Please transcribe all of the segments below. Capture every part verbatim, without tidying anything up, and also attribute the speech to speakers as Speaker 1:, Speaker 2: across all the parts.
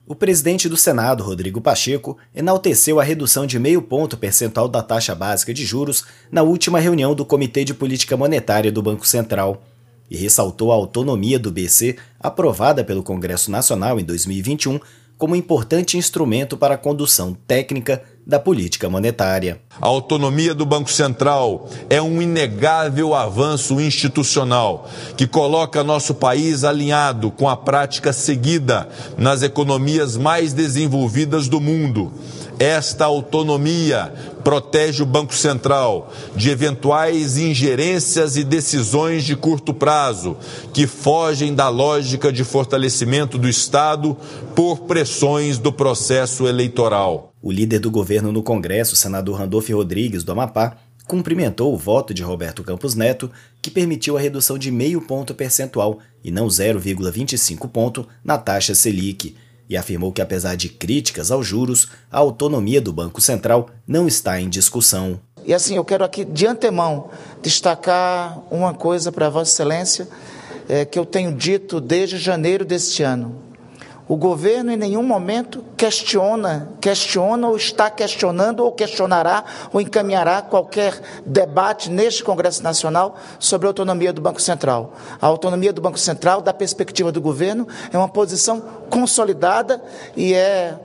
Speaker 1: O presidente do Senado, Rodrigo Pacheco, enalteceu a redução de meio ponto percentual da taxa básica de juros na última reunião do Comitê de Política Monetária do Banco Central e ressaltou a autonomia do B C, aprovada pelo Congresso Nacional em dois mil e vinte e um, como importante instrumento para a condução técnica da política monetária.
Speaker 2: A autonomia do Banco Central é um inegável avanço institucional que coloca nosso país alinhado com a prática seguida nas economias mais desenvolvidas do mundo. Esta autonomia protege o Banco Central de eventuais ingerências e decisões de curto prazo que fogem da lógica de fortalecimento do Estado por pressões do processo eleitoral.
Speaker 1: O líder do governo no Congresso, senador Randolfo Rodrigues, do Amapá, cumprimentou o voto de Roberto Campos Neto, que permitiu a redução de meio ponto percentual e não zero vírgula vinte e cinco ponto na taxa Selic, e afirmou que, apesar de críticas aos juros, a autonomia do Banco Central não está em discussão.
Speaker 3: E assim, eu quero aqui, de antemão, destacar uma coisa para Vossa Excelência, é, que eu tenho dito desde janeiro deste ano. O governo em nenhum momento questiona, questiona ou está questionando ou questionará ou encaminhará qualquer debate neste Congresso Nacional sobre a autonomia do Banco Central. A autonomia do Banco Central, da perspectiva do governo, é uma posição consolidada e é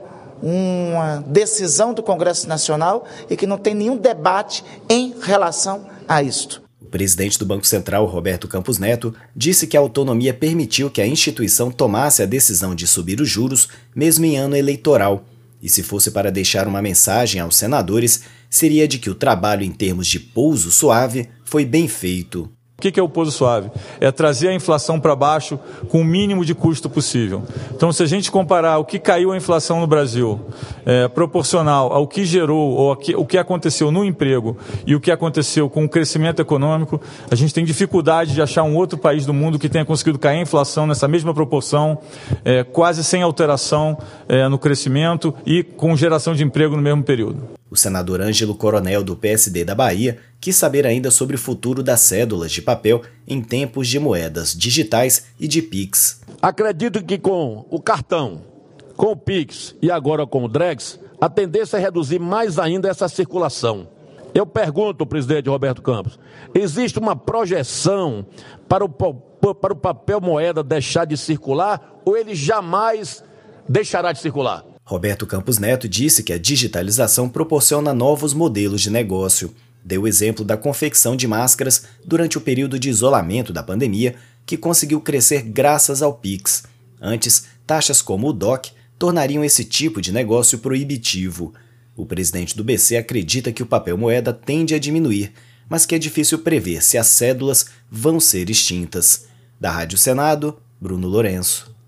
Speaker 3: uma decisão do Congresso Nacional e que não tem nenhum debate em relação a isto.
Speaker 1: O presidente do Banco Central, Roberto Campos Neto, disse que a autonomia permitiu que a instituição tomasse a decisão de subir os juros mesmo em ano eleitoral. E se fosse para deixar uma mensagem aos senadores, seria de que o trabalho em termos de pouso suave foi bem feito.
Speaker 4: O que é o pouso suave? É trazer a inflação para baixo com o mínimo de custo possível. Então, se a gente comparar o que caiu a inflação no Brasil, é, proporcional ao que gerou, ou ao que, o que aconteceu no emprego e o que aconteceu com o crescimento econômico, a gente tem dificuldade de achar um outro país do mundo que tenha conseguido cair a inflação nessa mesma proporção, é, quase sem alteração é, no crescimento e com geração de emprego no mesmo período.
Speaker 1: O senador Ângelo Coronel, do P S D da Bahia, quis saber ainda sobre o futuro das cédulas de papel em tempos de moedas digitais e de Pix.
Speaker 5: Acredito que com o cartão, com o Pix e agora com o Drex, a tendência é reduzir mais ainda essa circulação. Eu pergunto, presidente Roberto Campos, existe uma projeção para o, para o papel moeda deixar de circular ou ele jamais deixará de circular?
Speaker 1: Roberto Campos Neto disse que a digitalização proporciona novos modelos de negócio. Deu o exemplo da confecção de máscaras durante o período de isolamento da pandemia, que conseguiu crescer graças ao Pix. Antes, taxas como o D O C tornariam esse tipo de negócio proibitivo. O presidente do B C acredita que o papel moeda tende a diminuir, mas que é difícil prever se as cédulas vão ser extintas. Da Rádio Senado, Bruno Lourenço.